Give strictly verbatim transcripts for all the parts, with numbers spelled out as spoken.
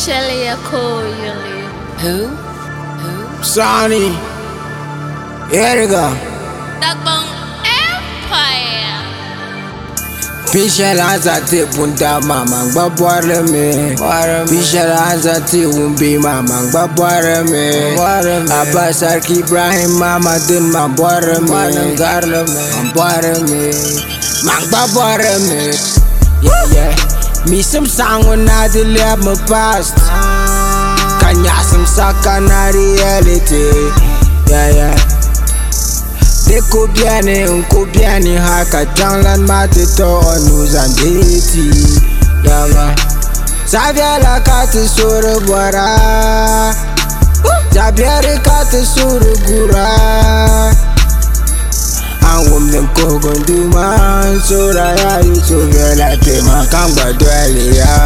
Shelly Akoyele. Who? Who? Sonny. Here we go. Dagbang Empire. Pichel azati punta mama gbabware me. Pichel azati umbi mama gbabware me. Abbas Sarki Ibrahim mama din mabware me. Mabware me. Magbabware me. Yeah yeah. Me some song when I delete my past. Kanya some saka na reality. Yeah yeah. De kobiane, un kobiane haka janglan mate to nous andeti. Yanga Savia la kate sore boara. Jabiare kate sore gura. An women kogon du man sora ya yu so vela te makamba dwele ya.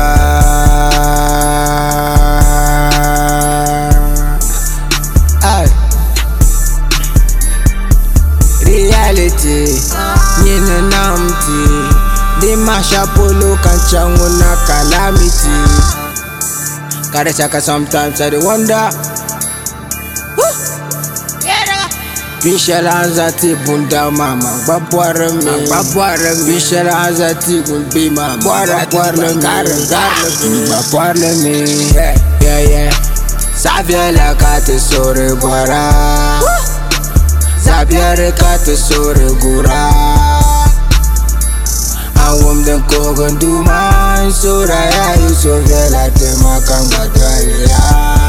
Reality, nina namti. Di masha polo kanchangu na calamity. Gotta check sometimes I dey wonder. Pichel azati bunda mama gbabware me. Gbabware me. Pichel azati gulbi mama gbabware me. Gbabware me. Yeah yeah yeah. Savia la kate sore boara. Zabiare kate sore gura. Awom den kogon du man sora ya yu so vela te makanga dwalia.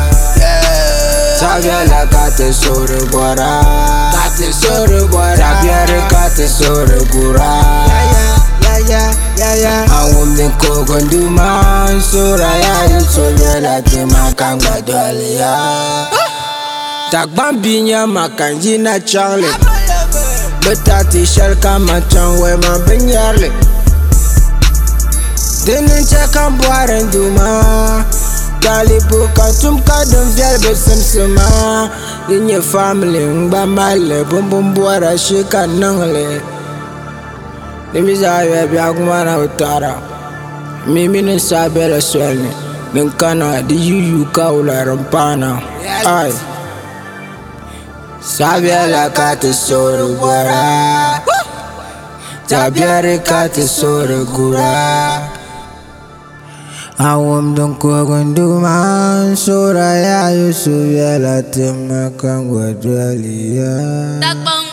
Savia la kate sore gura. Kate sore gura. Zabiare kate sore gura. Yeah yeah yeah yeah. Awom den kogon du man sora ya yu so vela te makanga dwalia. Dagbang binya makanji na changle. Betati shell kama changwe ma benyarle. Dinin chakam boaren duma. Galibu kantum kadum vyal besem sema. Linye family ngba male bum bum boara shika nangle. Limiza yebi agumana utara. Mimi ne sabela swelne. Ninkana di yuyu kaula rampana. Ay. Savia la kate sore gura. Jabiare kate sore gura. Awom don kogon du man sora ya yu so vela te makangwa dwalia. Dagbang